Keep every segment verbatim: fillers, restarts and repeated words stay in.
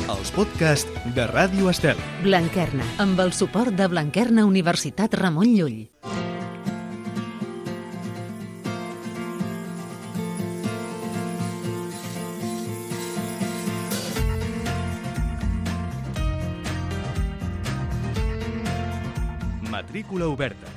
els podcasts de Ràdio Estel. Blanquerna, amb el suport de Blanquerna Universitat Ramon Llull. Matrícula oberta.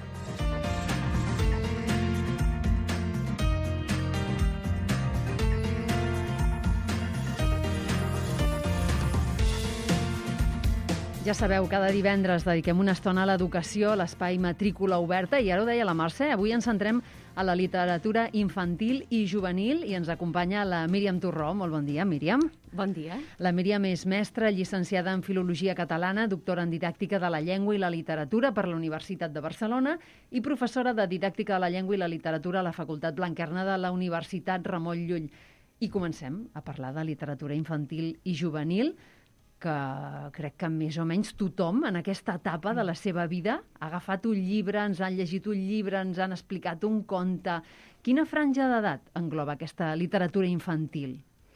Ja sabeu, cada divendres dediquem una estona a l'educació, a l'espai Matrícula oberta, i ara ho deia la Mercè, avui ens centrem a la literatura infantil i juvenil i ens acompanya la Míriam Torró. Molt bon dia, Míriam. Bon dia. La Míriam és mestra, llicenciada en Filologia Catalana, doctora en Didàctica de la Llengua i la Literatura per la Universitat de Barcelona i professora de Didàctica de la Llengua i la Literatura a la Facultat Blanquerna de la Universitat Ramon Llull. I comencem a parlar de literatura infantil i juvenil, que crec que més o menys tothom en aquesta etapa de la seva vida ha agafat un llibre, ens han llegit un llibre, ens han explicat un conte. Quina franja d'edat engloba aquesta literatura infantil?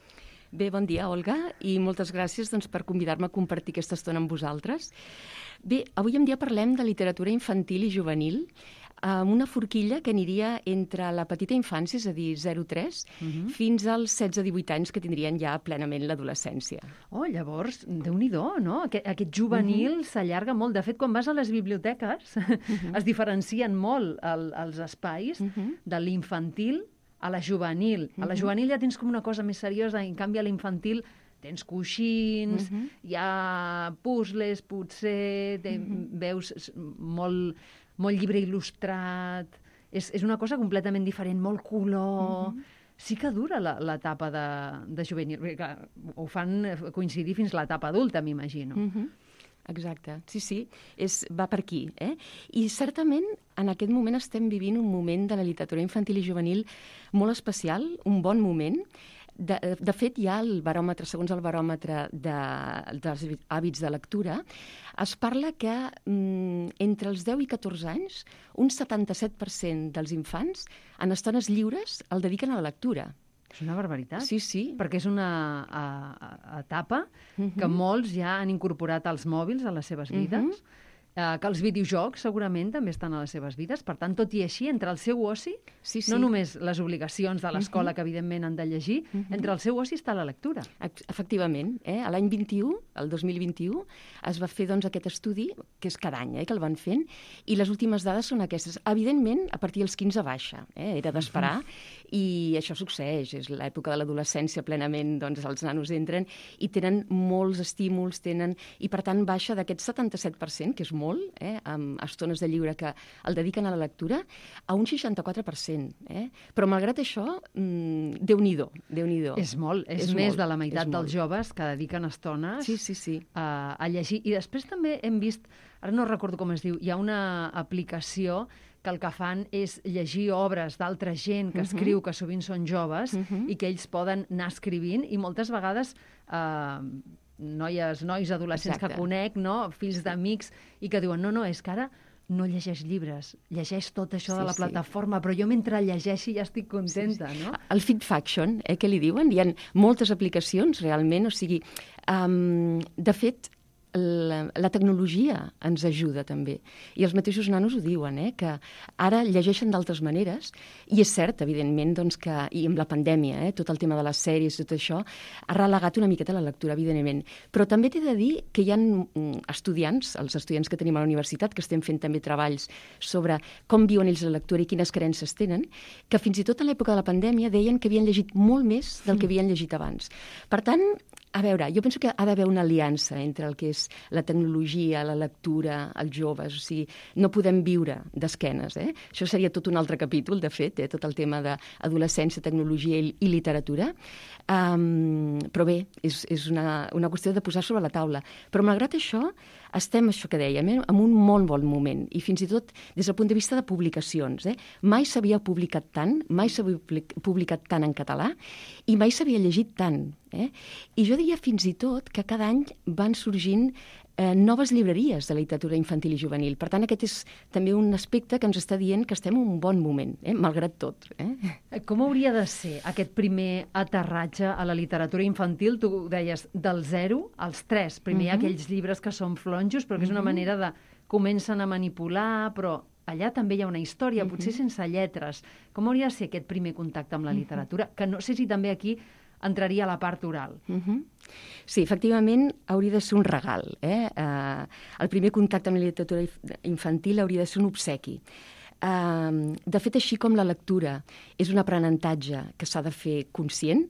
Bé, bon dia, Olga, i moltes gràcies doncs, per convidar-me a compartir aquesta estona amb vosaltres. Bé, avui en dia parlem de literatura infantil i juvenil, amb una forquilla que aniria entre la petita infància, és a dir, zero a tres, uh-huh. fins als setze a divuit anys, que tindrien ja plenament l'adolescència. Oh, llavors, Déu-n'hi-do, no? Aquest, aquest juvenil uh-huh. s'allarga molt. De fet, quan vas a les biblioteques, uh-huh. es diferencien molt el, els espais uh-huh. de l'infantil a la juvenil. Uh-huh. A la juvenil ja tens com una cosa més seriosa, en canvi a l'infantil tens coixins, uh-huh. hi ha puzzles, potser, te, uh-huh. veus molt... molt llibre il·lustrat, és, és una cosa completament diferent, molt color... Mm-hmm. Sí que dura l'etapa de, de juvenil, perquè ho fan coincidir fins a l'etapa adulta, m'imagino. Mm-hmm. Exacte, sí, sí, és, va per aquí. Eh? I certament en aquest moment estem vivint un moment de la literatura infantil i juvenil molt especial, un bon moment. De, de fet, hi ha el baròmetre, segons el baròmetre de, dels hàbits de lectura, es parla que mm, entre els deu i catorze anys, un setanta-set per cent dels infants en estones lliures el dediquen a la lectura. És una barbaritat. Sí, sí. Perquè és una a, a, etapa uh-huh. que molts ja han incorporat als mòbils a les seves vides, uh-huh. Uh, que els videojocs segurament també estan a les seves vides. Per tant, tot i així, entre el seu oci, sí, sí. no només les obligacions de l'escola, uh-huh. que evidentment han de llegir, uh-huh. entre el seu oci està la lectura. Efectivament. Eh? L'any vint-i-u, el dos mil vint-i-u, es va fer doncs, aquest estudi, que és cada any eh, que el van fent, i les últimes dades són aquestes. Evidentment, a partir dels quinze baixa. Eh? Era d'esperar, uh-huh. i això succeeix. És l'època de l'adolescència plenament, doncs els nanos entren i tenen molts estímuls, tenen... i per tant baixa d'aquest setanta-set per cent, que és molt molt, eh, amb estones de llibre que el dediquen a la lectura, a un seixanta-quatre per cent. Eh? Però malgrat això, mmm, Déu-n'hi-do, Déu-n'hi-do. És molt, és, és més molt, de la meitat dels joves que dediquen estones sí, sí, sí. A, a llegir. I després també hem vist, ara no recordo com es diu, hi ha una aplicació que el que fan és llegir obres d'altra gent que uh-huh. escriu, que sovint són joves, uh-huh. i que ells poden anar escrivint, i moltes vegades... Eh, noies, nois, adolescents Exacte. Que conec, no? Fills d'amics, i que diuen, no, no, és que ara no llegeix llibres, llegeix tot això sí, de la plataforma, sí. però jo mentre llegeixi ja estic contenta, sí, sí. no? El feed faction, eh, que li diuen, hi ha moltes aplicacions realment, o sigui, um, de fet, la, la tecnologia ens ajuda també. I els mateixos nanos ho diuen, eh, que ara llegeixen d'altres maneres, i és cert, evidentment, doncs, que, i amb la pandèmia, eh, tot el tema de les sèries, tot això, ha relegat una miqueta la lectura, evidentment. Però també t'he de dir que hi ha estudiants, els estudiants que tenim a la universitat, que estem fent també treballs sobre com viuen ells la lectura i quines creences tenen, que fins i tot en l'època de la pandèmia deien que havien llegit molt més del que havien llegit abans. Per tant, a veure, jo penso que ha d'haver una aliança entre el que és la tecnologia, la lectura, els joves, o sigui, no podem viure d'esquenes, eh? Això seria tot un altre capítol, de fet, eh? Tot el tema d'adolescència, tecnologia i, i literatura. Um, però bé, és, és una, una qüestió de posar sobre la taula. Però malgrat això, estem, això que dèiem, eh? en un molt bon moment, i fins i tot des del punt de vista de publicacions. Eh? Mai s'havia publicat tant, mai s'havia publicat tant en català, i mai s'havia llegit tant. Eh? I jo diria diria fins i tot que cada any van sorgint eh, noves llibreries de literatura infantil i juvenil. Per tant, aquest és també un aspecte que ens està dient que estem en un bon moment, eh, malgrat tot. Eh? Com hauria de ser aquest primer aterratge a la literatura infantil? Tu deies del zero als tres. Primer uh-huh. hi ha aquells llibres que són flonjos, però que és una uh-huh. manera de... comencen a manipular, però allà també hi ha una història, uh-huh. potser sense lletres. Com hauria de ser aquest primer contacte amb la literatura? Uh-huh. Que no sé si també aquí entraria a la part oral. Uh-huh. Sí, efectivament, hauria de ser un regal. Eh? Uh, el primer contacte amb la literatura infantil hauria de ser un obsequi. Uh, de fet, així com la lectura és un aprenentatge que s'ha de fer conscient,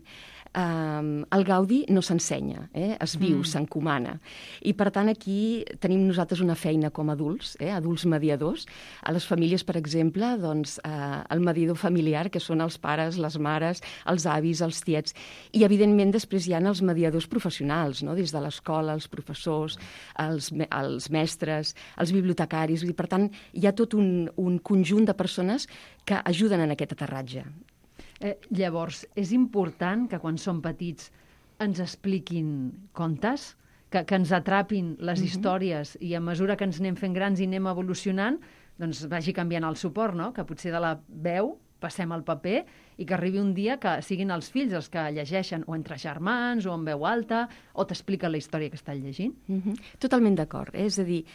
Uh, el Gaudi no s'ensenya, eh? Es viu, mm. s'encomana. I, per tant, aquí tenim nosaltres una feina com a adults, eh? adults mediadors. A les famílies, per exemple, doncs, uh, el mediador familiar, que són els pares, les mares, els avis, els tiets. I, evidentment, després hi ha els mediadors professionals, no? Des de l'escola, els professors, els, me els mestres, els bibliotecaris. I, per tant, hi ha tot un, un conjunt de persones que ajuden en aquest aterratge. Eh, llavors, és important que quan som petits ens expliquin contes, que, que ens atrapin les uh-huh. històries i a mesura que ens anem fent grans i anem evolucionant, doncs vagi canviant el suport, no? Que potser de la veu passem al paper i que arribi un dia que siguin els fills els que llegeixen, o entre germans, o en veu alta, o t'expliquen la història que estan llegint. Mm-hmm. Totalment d'acord. Eh? És a dir,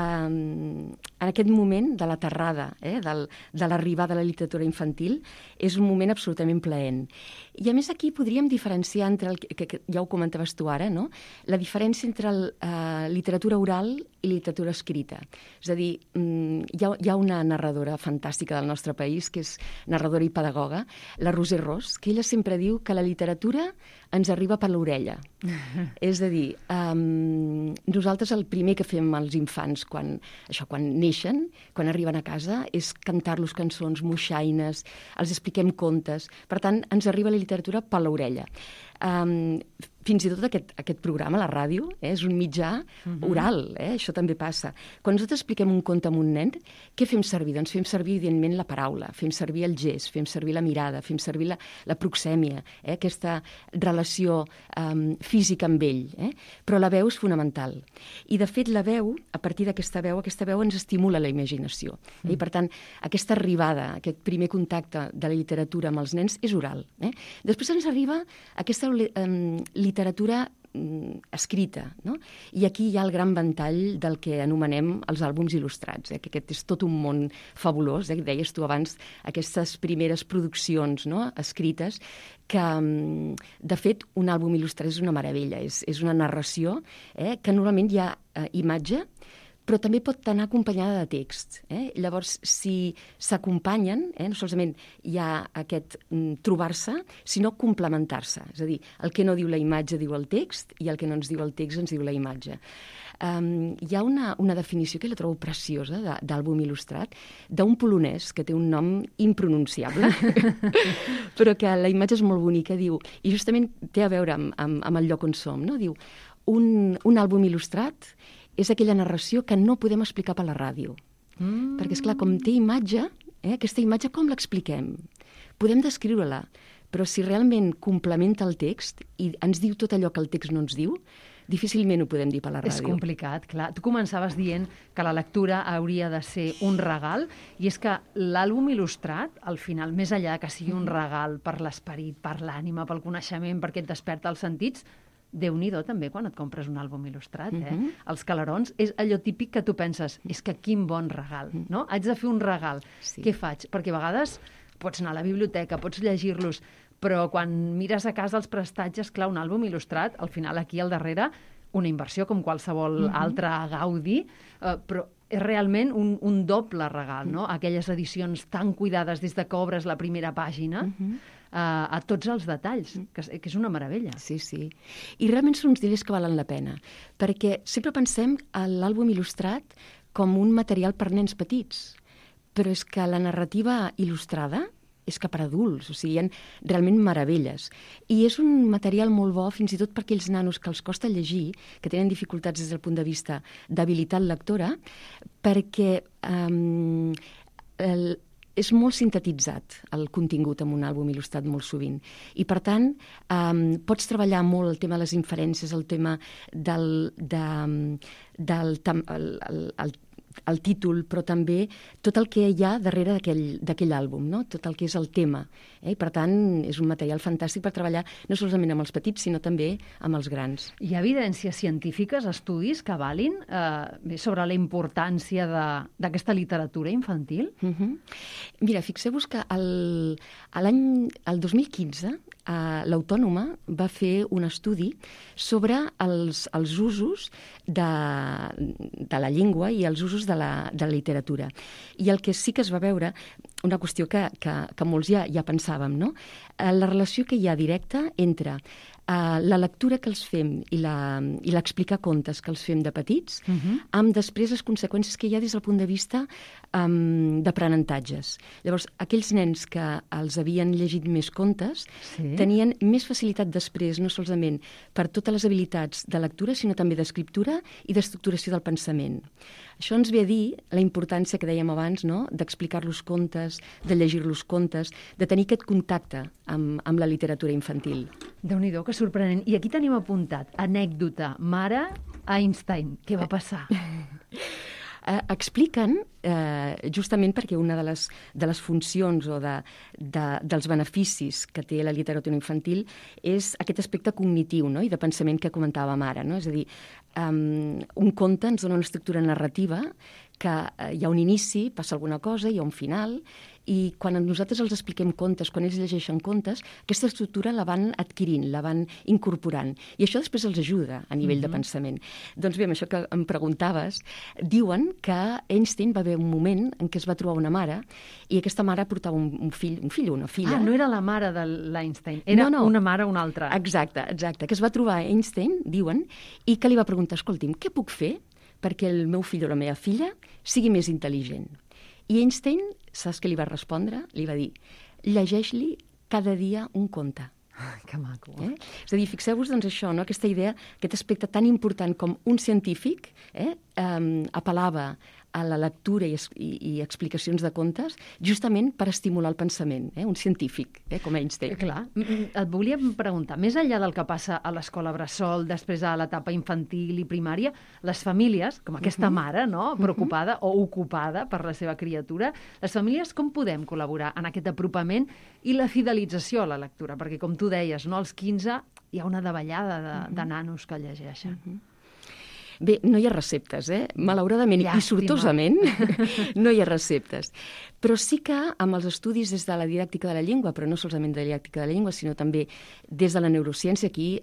um, en aquest moment de l'aterrada, eh? Del, de l'arribada de la literatura infantil, és un moment absolutament plaent. I a més aquí podríem diferenciar entre, el que, que ja ho comentaves tu ara, no? La diferència entre el, uh, literatura oral i literatura escrita. És a dir, um, hi, ha, hi ha una narradora fantàstica del nostre país, que és narradora i pedagoga, la Roser Ros, que ella sempre diu que la literatura ens arriba per l'orella. És a dir, um, nosaltres el primer que fem als infants quan, això, quan neixen, quan arriben a casa, és cantar-los cançons, moixaines, els expliquem contes. Per tant, ens arriba la literatura per l'orella. Um, fins i tot aquest, aquest programa, la ràdio, eh, és un mitjà uh-huh. oral, eh, això també passa. Quan nosaltres expliquem un conte a un nen, què fem servir? Doncs fem servir, evidentment, la paraula, fem servir el gest, fem servir la mirada, fem servir la, la proxèmia, eh, aquesta relació um, física amb ell. Eh? Però la veu és fonamental. I, de fet, la veu, a partir d'aquesta veu, aquesta veu ens estimula la imaginació. Eh? Mm. I, per tant, aquesta arribada, aquest primer contacte de la literatura amb els nens és oral. Eh? Després ens arriba aquesta um, literatura um, escrita, no? I aquí hi ha el gran ventall del que anomenem els àlbums il·lustrats, eh? Que aquest és tot un món fabulós, eh? Deies tu abans, aquestes primeres produccions, no? Escrites, que, um, de fet, un àlbum il·lustrat és una meravella, és, és una narració, eh? Que normalment hi ha eh, imatge, però també pot anar acompanyada de text. Eh? Llavors, si s'acompanyen, eh, no solament hi ha aquest mm, trobar-se, sinó complementar-se. És a dir, el que no diu la imatge diu el text, i el que no ens diu el text ens diu la imatge. Um, hi ha una, una definició que la trobo preciosa d'àlbum il·lustrat, d'un polonès que té un nom impronunciable, però que la imatge és molt bonica, diu, i justament té a veure amb, amb, amb el lloc on som, no? Diu, un, un àlbum il·lustrat és aquella narració que no podem explicar per la ràdio. Mm. Perquè, esclar, com té imatge, eh, aquesta imatge com l'expliquem? Podem descriure-la, però si realment complementa el text i ens diu tot allò que el text no ens diu, difícilment ho podem dir per la ràdio. És complicat, clar. Tu començaves dient que la lectura hauria de ser un regal, i és que l'àlbum il·lustrat, al final, més enllà que sigui un regal per l'esperit, per l'ànima, pel coneixement, perquè et desperta els sentits, Déu-n'hi-do també quan et compres un àlbum il·lustrat, eh? Uh-huh. Els calarons és allò típic que tu penses, és que quin bon regal, no? Haig de fer un regal. Sí. Què faig? Perquè a vegades pots anar a la biblioteca, pots llegir-los, però quan mires a casa els prestatges, clar, un àlbum il·lustrat, al final aquí al darrere, una inversió com qualsevol uh-huh. altre Gaudi, eh, però és realment un, un doble regal, no? Aquelles edicions tan cuidades des de que obres la primera pàgina, uh-huh. Uh, a tots els detalls, que, que és una meravella. Sí, sí. I realment són uns diners que valen la pena, perquè sempre pensem a l'àlbum il·lustrat com un material per nens petits, però és que la narrativa il·lustrada és que per adults, o sigui, hi ha realment meravelles. I és un material molt bo fins i tot per aquells nanos que els costa llegir, que tenen dificultats des del punt de vista d'habilitat lectora, perquè um, el, és molt sintetitzat el contingut en un àlbum il·lustrat molt sovint. I, per tant, um, pots treballar molt el tema de les inferències, el tema del, de, del el, el, el, el títol, però també tot el que hi ha darrere d'aquell àlbum, no? Tot el que és el tema. Eh? I, per tant, és un material fantàstic per treballar no solament amb els petits, sinó també amb els grans. Hi ha evidències científiques, estudis que valin eh, sobre la importància d'aquesta literatura infantil? Uh-huh. Mira, fixeu-vos que el, l'any el dos mil quinze eh, l'Autònoma va fer un estudi sobre els, els usos de, de la llengua i els usos de la, de la literatura. I el que sí que es va veure, una qüestió que, que, que molts ja, ja pensàvem, no? La relació que hi ha directa entre uh, la lectura que els fem i l'explicar contes que els fem de petits, uh-huh. amb després les conseqüències que hi ha des del punt de vista um, d'aprenentatges. Llavors, aquells nens que els havien llegit més contes sí. tenien més facilitat després, no solament per totes les habilitats de lectura, sinó també d'escriptura i d'estructuració del pensament. Això ens ve a dir la importància que dèiem abans, no? D'explicar-los contes, de llegir-los contes, de tenir aquest contacte amb, amb la literatura infantil. Déu-n'hi-do, que sorprenent. I aquí tenim apuntat, anècdota, mare Einstein. Què va passar? Eh, expliquen, eh, justament perquè una de les, de les funcions o de, de, dels beneficis que té la literatura infantil és aquest aspecte cognitiu, no? I de pensament que comentàvem ara. No? És a dir, um, un conte ens dona una estructura narrativa que eh, hi ha un inici, passa alguna cosa, hi ha un final, i quan nosaltres els expliquem contes, quan ells llegeixen contes, aquesta estructura la van adquirint, la van incorporant. I això després els ajuda a nivell uh-huh. de pensament. Doncs bé, amb això que em preguntaves, diuen que Einstein va haver un moment en què es va trobar una mare i aquesta mare portava un, un fill, un fill o una filla. Ah, no era la mare de l'Einstein, era no, no. una mare o una altra. Exacte, exacte, que es va trobar Einstein, diuen, i que li va preguntar, escolti'm, què puc fer perquè el meu fill o la meva filla sigui més intel·ligent? I Einstein, saps què li va respondre? Li va dir, llegeix-li cada dia un conte. Ai, que maco. Eh? És a dir, fixeu-vos doncs això, no? Aquesta idea, aquest aspecte tan important com un científic eh, um, apel·lava a la lectura i, i, i explicacions de contes justament per estimular el pensament, eh? Un científic, eh? Com Einstein. Eh, clar, et volia preguntar, més enllà del que passa a l'escola bressol, després a l'etapa infantil i primària, les famílies, com aquesta uh-huh. mare, no? preocupada uh-huh. o ocupada per la seva criatura, les famílies com podem col·laborar en aquest apropament i la fidelització a la lectura? Perquè, com tu deies, no? als quinze hi ha una davallada de, uh-huh. de nanos que llegeixen. Uh-huh. Bé, no hi ha receptes, eh? Malauradament Llàstima. I sortosament no hi ha receptes. Però sí que amb els estudis des de la didàctica de la llengua, però no solament de la didàctica de la llengua, sinó també des de la neurociència, aquí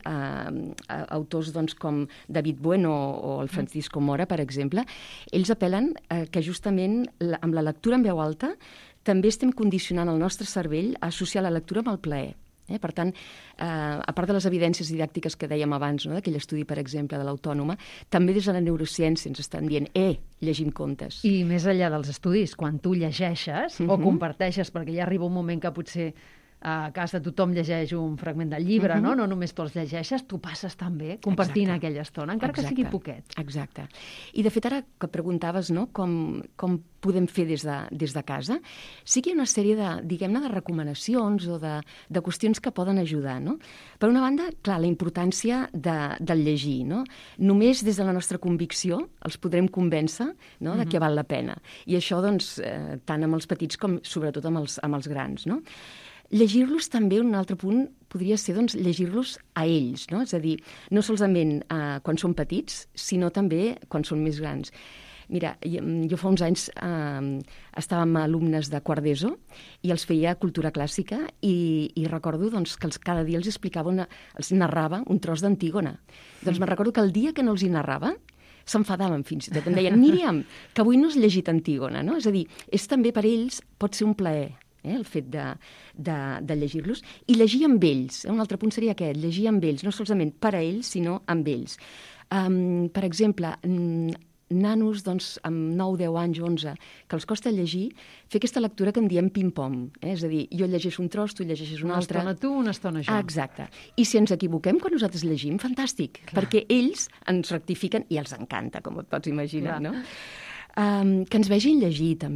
eh, autors doncs, com David Bueno o el Francisco Mora, per exemple, ells apel·len eh, que justament la, amb la lectura en veu alta també estem condicionant el nostre cervell a associar la lectura amb el plaer. Eh? Per tant, eh, a part de les evidències didàctiques que dèiem abans, no? D'aquell estudi, per exemple, de l'Autònoma, també des de la neurociència ens estan dient, eh, llegim contes. I més enllà dels estudis, quan tu llegeixes uh-huh. o comparteixes, perquè ja arriba un moment que potser a casa tothom llegeix un fragment del llibre, uh-huh. no? No només tu els llegeixes, tu passes també compartint Exacte. Aquella estona, encara Exacte. Que sigui poquet. Exacte. I de fet, ara que preguntaves no? com, com podem fer des de, des de casa, sí que hi ha una sèrie de, diguem-ne, de recomanacions o de, de qüestions que poden ajudar. No? Per una banda, clar, la importància de, del llegir. No? Només des de la nostra convicció els podrem convèncer no? de uh-huh. que val la pena. I això, doncs, eh, tant amb els petits com sobretot amb els, amb els grans, no? Llegir-los també, un altre punt, podria ser doncs, llegir-los a ells, no? És a dir, no solament eh, quan són petits, sinó també quan són més grans. Mira, jo fa uns anys eh, estava amb alumnes de quart d'ESO i els feia cultura clàssica i, i recordo doncs, que els, cada dia els explicava, una, els narrava un tros d'Antígona. Doncs me'n recordo que el dia que no els hi narrava s'enfadaven fins i tot. Em deien, Míriam, que avui no has llegit Antígona, no? És a dir, és també per ells pot ser un plaer. Eh, el fet de, de, de llegir-los, i llegir amb ells. Eh, un altre punt seria aquest, llegir amb ells, no solament per a ells, sinó amb ells. Um, per exemple, nanos doncs, amb nou, deu anys, onze, que els costa llegir, fer aquesta lectura que en diem ping-pong. Eh? És a dir, jo llegeixo un tros, tu llegeixes un una altre. Una estona tu, una estona jo. Ah, exacte. I si ens equivoquem quan nosaltres llegim, fantàstic, Clar. Perquè ells ens rectifiquen i els encanta, com et pots imaginar, Clar. No? Um, que ens vegin llegir, també.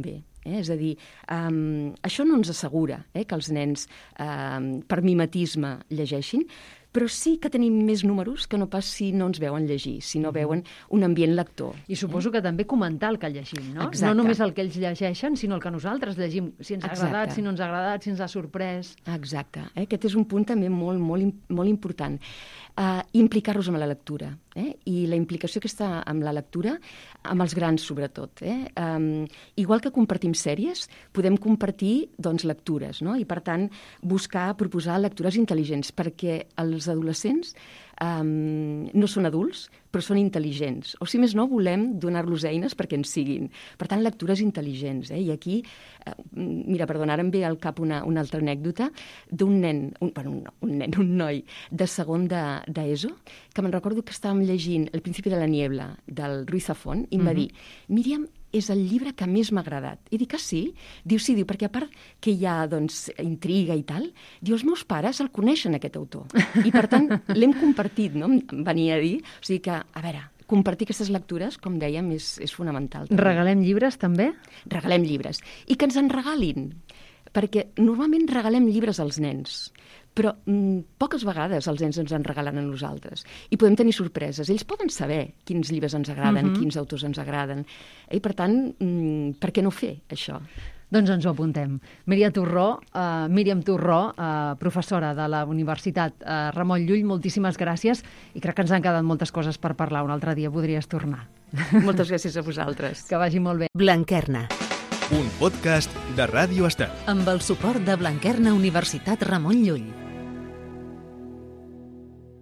Eh? És a dir, um, això no ens assegura eh, que els nens um, per mimetisme llegeixin, però sí que tenim més números que no pas si no ens veuen llegir, si no veuen un ambient lector. I suposo que també comentar el que llegim, no? Exacte. No només el que ells llegeixen, sinó el que nosaltres llegim, si ens ha Exacte. agradat, si no ens ha agradat, si ens ha sorprès. Exacte. Eh? Aquest és un punt també molt, molt, im- molt important. Uh, implicar-los amb la lectura. Eh? I la implicació que està amb la lectura, amb els grans sobretot. Eh? Um, igual que compartim sèries, podem compartir doncs, lectures, no? I per tant buscar, proposar lectures intel·ligents, perquè els adolescents um, no són adults, però són intel·ligents. O si més no, volem donar-los eines perquè en siguin. Per tant, lectures intel·ligents. Eh? I aquí, eh, mira, perdona, ara em ve al cap una, una altra anècdota d'un nen, un, bueno, un, un nen, un noi de segon de, d'ESO, que me'n recordo que estàvem llegint El principi de la niebla, del Ruiz Zafón, i em va dir, Míriam, és el llibre que més m'ha agradat. I dic, ah, sí? Diu, sí, diu, perquè a part que hi ha, doncs, intriga i tal, diu, els meus pares el coneixen, aquest autor. I, per tant, l'hem compartit, no? Em venia a dir. O sigui que, a veure, compartir aquestes lectures, com dèiem, és, és fonamental. També. Regalem llibres, també? Regalem llibres. I que ens en regalin. Perquè normalment regalem llibres als nens, però mm, poques vegades els nens ens en regalen a nosaltres. I podem tenir sorpreses. Ells poden saber quins llibres ens agraden, uh-huh. quins autors ens agraden. I per tant, mm, per què no fer això? Doncs ens ho apuntem. Míriam Torró, uh, Míriam Torró, uh, professora de la Universitat uh, Ramon Llull, moltíssimes gràcies i crec que ens han quedat moltes coses per parlar. Un altre dia podries tornar. Moltes gràcies a vosaltres. Que vagi molt bé. Blanquerna, Un podcast de Ràdio Estel. amb el suport de Blanquerna Universitat Ramon Llull.